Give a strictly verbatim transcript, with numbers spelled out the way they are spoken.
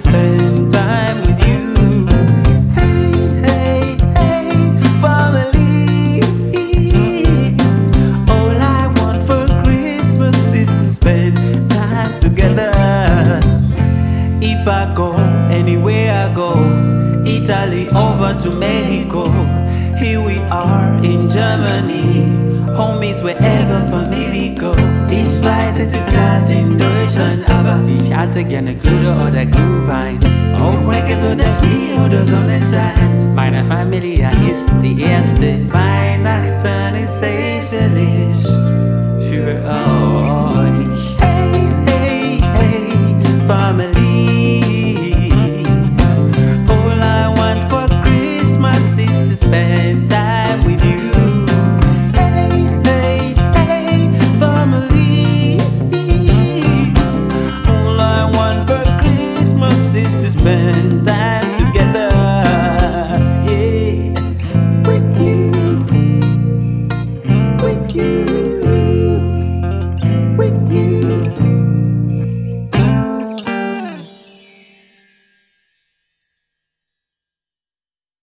spend time with you. Hey, hey, hey, family. All I want for Christmas is to spend time together. If I go, anywhere I go, Italy over to Mexico, here we are in Germany. Home is wherever family goes. Ich weiß, es ist kalt in Deutschland, aber ich hatte gerne Klude oder Glühwein, Ohrbrücke oder Ski oder Sonnenschein. Meine Familie ist die erste. Weihnachten ist sicherlich für euch. Hey, hey, hey, Family.